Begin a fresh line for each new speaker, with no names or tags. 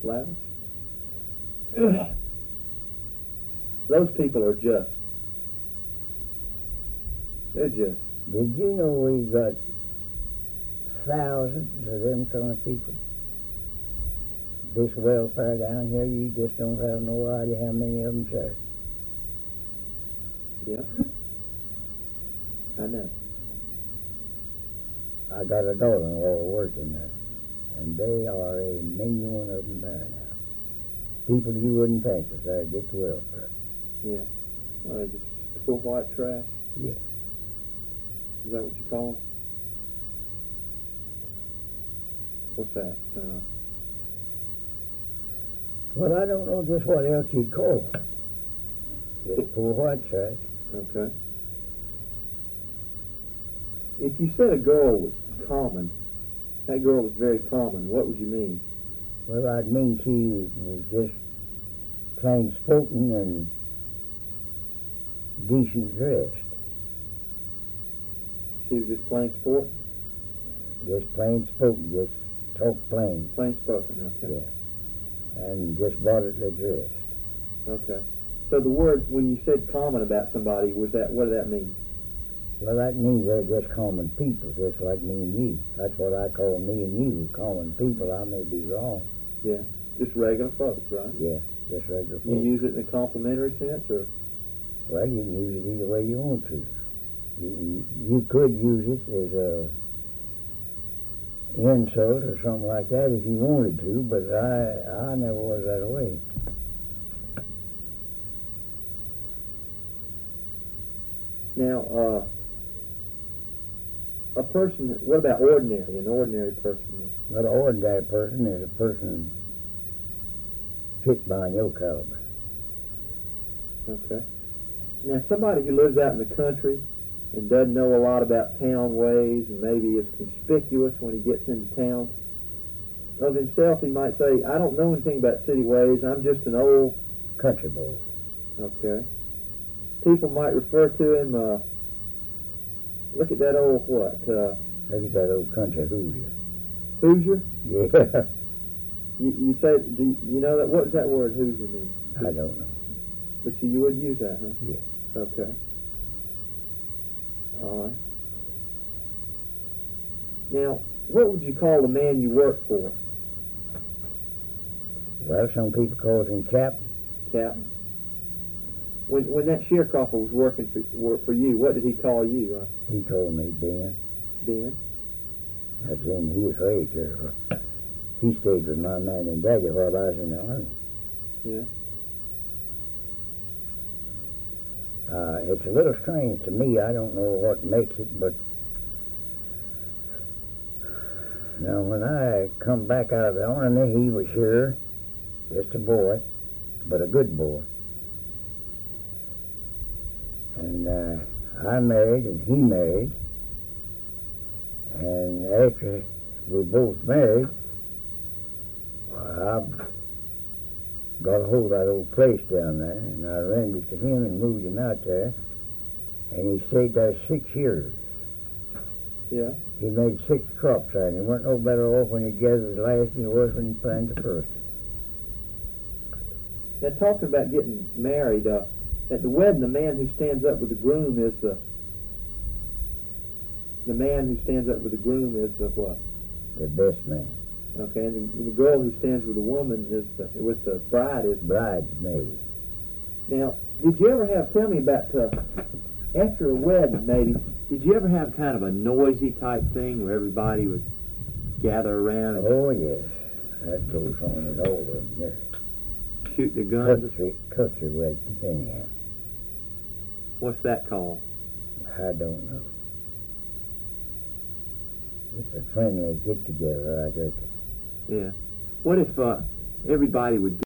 Lavish. Those people are just. They're just.
Did you know we've got thousands of them kind of people? This welfare down here, you just don't have no idea how many of them, sir.
Yeah. I know.
I got a daughter-in-law working there, and they are a million of them there now. People you wouldn't think was there to get the welfare.
Yeah. Well, they just pull white trash.
Yeah.
Is that what you call them? What's that?
Well, I don't know just what else you'd call them. Just poor white trash.
Okay. If you said a girl was common, that girl was very common, what would you mean?
Well, I'd mean she was just plain spoken and decent dressed.
She was just plain sport?
Just plain spoken, just talk plain.
Plain spoken, okay.
Yeah. And just moderately dressed.
Okay. So the word, when you said common about somebody, what did that mean?
Well, that means they're just common people, just like me and you. That's what I call me and you, common people. I may be wrong.
Yeah. Just regular folks, right?
Yeah, just regular folks.
You use it in a complimentary sense, or?
Well, you can use it either way you want to. You could use it as a insult or something like that if you wanted to, but I never was that way.
Now, a person, what about ordinary, an ordinary person?
Well, an ordinary person is a person fit by your caliber.
Okay. Now, somebody who lives out in the country and doesn't know a lot about town ways and maybe is conspicuous when he gets into town, of himself he might say, I don't know anything about city ways, I'm just an old
country boy.
Okay. People might refer to him, look at that old what?
Look at that old country Hoosier.
Hoosier?
Yeah.
You say, you know that, what does that word Hoosier mean?
I don't know.
But you would use that, huh?
Yeah.
Okay. All right. Now, what would you call the man you work for?
Well, some people call him Captain.
Captain. When that sharecropper was working for you, what did he call you?
He told me Ben.
Ben?
That's when he was raised here. He stayed with my man and daddy while I was in the army.
Yeah.
It's a little strange to me. I don't know what makes it, but now when I come back out of the army, he was here, just a boy, but a good boy. And I married and he married, and after we both married, I got a hold of that old place down there, and I rented it to him and moved him out there, and he stayed there 6 years.
Yeah.
He made 6 crops there, and he weren't no better off when he gathered the last than he was when he planted the first.
Now, talking about getting married, at the wedding, the man who stands up with the groom is the man who stands up with the groom is the what?
The best man.
Okay, and the girl who stands with the woman is with the bride is
bridesmaid.
Now, did you ever tell me about after a wedding maybe? Did you ever have kind of a noisy type thing where everybody would gather around and
Oh yes, that goes on at all of them there.
shoot their guns?
Country weddings anyhow.
What's that called?
I don't know. It's a friendly get-together, I reckon.
Yeah. What if everybody would